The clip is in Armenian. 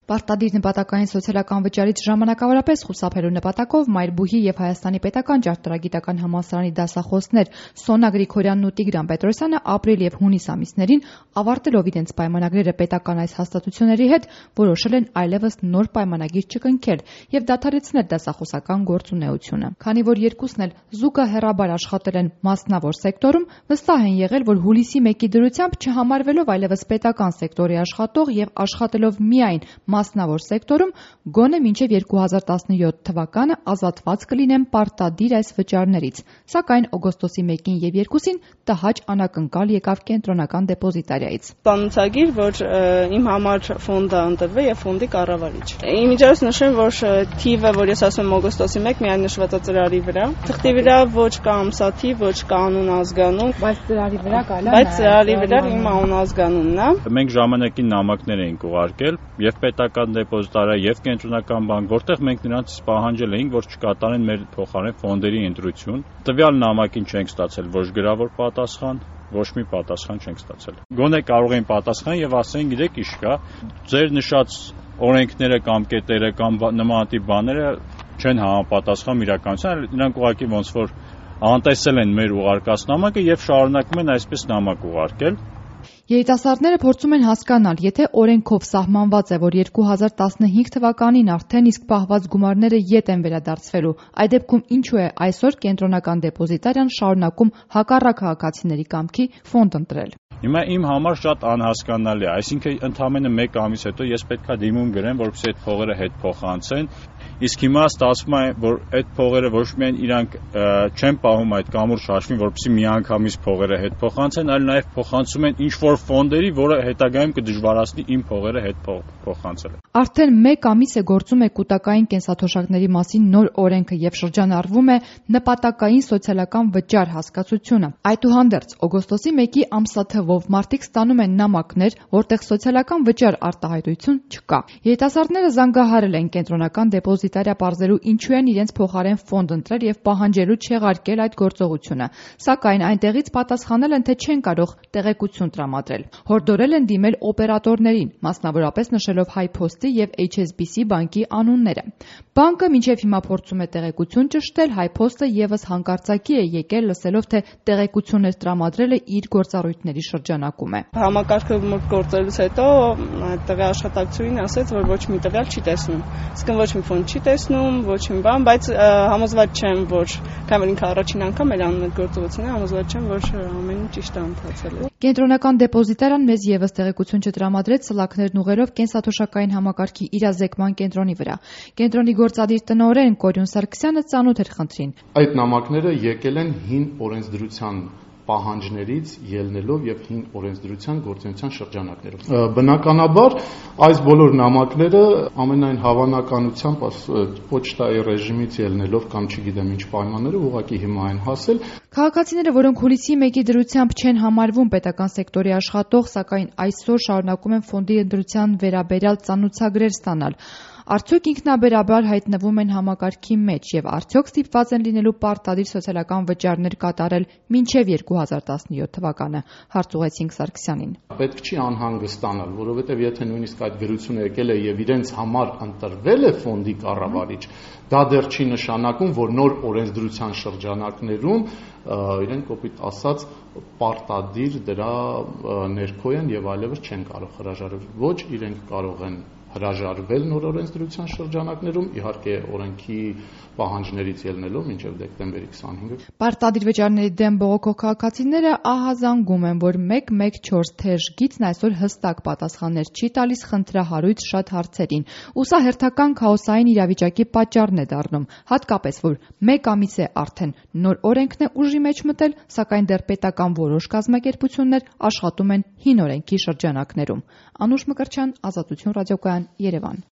Պարտադիր նպատակային սոցիալական վճարից ժամանակավորապես խուսափելու նպատակով Մայրբուհի և Հայաստանի պետական ճարտարագիտական համալսարանի դասախոսներ Սոնա Գրիգորյանն ու Տիգրան Պետրոսյանը ապրիլ և հունիս ամիսներին ավարտելով իրենց պայմանագրերը պետական այս հաստատությունների հետ որոշել են այլևս նոր պայմանագիր չկնքել և դադարեցնել դասախոսական գործունեությունը։ Քանի որ երկուսն էլ զուգահեռաբար աշխատել են մասնավոր սեկտորում, վստահ են եղել, որ հուլիսի 1-ի դրությամբ չհամարվելով այլևս պետական սեկտորի աշխատող և աշխատելով միայն մասնավոր սեկտորում, գոնե մինչև 2017 թվականը ազատված կլինեն պարտադիր այս վճարներից, սակայն օգոստոսի 1-ին և 2-ին տհաճ անակնկալ եկավ կենտրոնական դեպոզիտարիայից։ Ծանոթագիր, որ իմ համար ֆոնդը ընտրվել եւ ֆոնդի կառավարիչ։ Իմիջիայլոց նշեմ, որ թիվը, որ ես ասում եմ օգոստոսի 1, միայն նշված է ծրարի վրա։ Թղթի վրա ոչ կա ամսաթիվ, ոչ կա անուն ազգանուն, բայց ծրարի վրա կա, բայց ծրարի վրա իմ անուն ազգանունն է։ Մենք ժամանակին նամակներ էինք ուղարկել եւ պետական դեպոզիտարիա եւ կենտրոնական բանկ, որտեղ մենք նրանցից պահանջել էինք, որ չկատարեն մեր փոխարեն ֆոնդերի ընտրություն։ Տվյալ նամակին չենք ստացել ոչ գրավոր պատասխան, ոչ մի պատասխան չենք ստացել։ Գոնե կարող էին պատասխան եւ ասեն, գիտեք, ինչ կա, ձեր նշած օրենքները կամ կետերը կամ նմանատիպ բաները չեն համապատասխան իրականությանը, նրանք ուղղակի ոնց որ անտեսել են մեր ուղարկած նամակը եւ շարունակում են այսպես նամակ ուղարկել։ Երիտասարդները փորձում են հասկանալ, եթե օրենքով սահմանված է, որ 2015 թվականին արդեն իսկ պահված գումարները ետ են վերադարձվելու, այդ դեպքում ինչու է այսօր կենտրոնական դեպոզիտարիան շարունակում հակառակ քաղաքացիների կամքի ֆոնդ ընտրել։ Հիմա իմ համար շատ անհասկանալի է, այսինքն ընդամենը 1 ամիս հետո ես պետքա դիմում գրեմ, որպեսզի այդ փողերը հետ փոխանցեն, իսկ հիմա ստացվում է, որ այդ փողերը ոչ միայն իրանք չեն պահում այդ կամուրջ հաշվին, որպեսզի միանգամից փողերը հետ փոխանցեն, այլ նաև փոխանցում են ինչ-որ ֆոնդերի, որը հետագայում կդժվարացնի իմ փողերը հետ փոխանցելը։ Արդեն 1 ամիս է գործում է կൂട്ടակային կենսաթոշակների մասին նոր օրենքը եւ շրջանառվում է նպատակային սոցիալական վճար հասկացությունը։ Այդուհանդերձ օգոստոսի 1-ի ամսաթվով մարդիկ ստանում են նամակներ, որտեղ սոցիալական վճար արտահայտություն չկա։ Երիտասարդները զանգահարել են կենտրոնական դեպոզիտարիա պարզելու ինչու են իրենց փոխարեն ֆոնդ ընտրել եւ պահանջելու չեղարկել այդ գործողությունը, սակայն այնտեղից պատասխանել են, թե չեն կարող տեղեկություն տրամադրել։ Հորդորել են դիմել օպերատորներին, մասնավորապես նշելով HiPost-ի եւ HSBC բանկի անունները։ Բանկը մինչև հիմա փորձում է տեղեկություն ճշտել, HiPost-ը եւս հանկարծակի է եկել լսելով, թե տեղեկություններ տրամադրելը իր գործառույթների շրջանակում է։ Համակարգը գործելուց հետո այդտեղի աշխատակցուհին ասաց, որ ոչ մի տվյալ չի տեսնում։ Իսկ ոչ մի ֆոն չի տեսնում, ոչ մի բան, բայց համոզված չեմ, որ քանի ինքը առաջին անգամ էր անում այդ գործողությունը, համոզված չեմ, որ ամեն ինչ ճիշտ է ընթացել։ Կենտրոնական դեպոզիտարիան մեզ եւս տեղեկություն չտրամադրեց սլաքներն ուղերով կենսաթոշակային համակարգի իրազեկման կենտրոնի վրա։ Կենտրոնի գործադիր տնօրեն Կորյուն Սարգսյանը ծանոթ էր խնդրին։ Այդ նամակները եկել են հին օրենսդրության պահանջներից ելնելով եւ հին օրենսդրության գործունեության շրջանակներով։ Բնականաբար այս բոլոր նամակները ամենայն հավանականությամբ պոչտայի ռեժիմից ելնելով կամ չգիտեմ ինչ պայմաններով ուղղակի հիմա են հասել։ Քաղաքացիները, որոնք հուլիսի 1-ի դրությամբ չեն համարվում պետական սեկտորի աշխատող, սակայն այսօր շարունակում են ֆոնդի ընտրության վերաբերյալ ծանուցագրեր ստանալ, արդյոք ինքնաբերաբար հայտնվում են համակարգի մեջ եւ արդյոք ստիպված են լինելու պարտադիր սոցիալական վճարներ կատարել մինչեւ 2017 թվականը, հարց ուղղեցինք Սարգսյանին։ Պետք չի անհանգստանալ, որովհետեւ եթե նույնիսկ այդ գրությունը եկել է եւ իրենց համար ընտրվել է ֆոնդի կառավարիչ, դա դեռ չի նշանակում, որ նոր օրենսդրության շրջանակներում իրենք կոպիտ ասած պարտադիր դրա ներքո են եւ այլևս չեն կարող հրաժարվել։ Ոչ, իրենք կարող են հրաժարվել նոր օրենսդրության շրջանակներում, իհարկե օրենքի պահանջներից ելնելով մինչև դեկտեմբերի 25-ը։ Պարտադիր վճարների դեմ բողոքող քաղաքացիները ահազանգում են, որ 114 թեժ գիծն այսօր հստակ պատասխաններ չի տալիս խնդրահարույց շատ հարցերին, ու սա հերթական քաոսային իրավիճակի պատճառն է դառնում, հատկապես որ 1 ամիս է արդեն նոր օրենքն է ուժի մեջ մտել, սակայն դեռ պետական որոշ կազմակերպություններ աշխատում են հին օրենքի շրջանակներում։ Անուշ Մկրտչյան, Ազատություն ռադիոկայան, Երևան։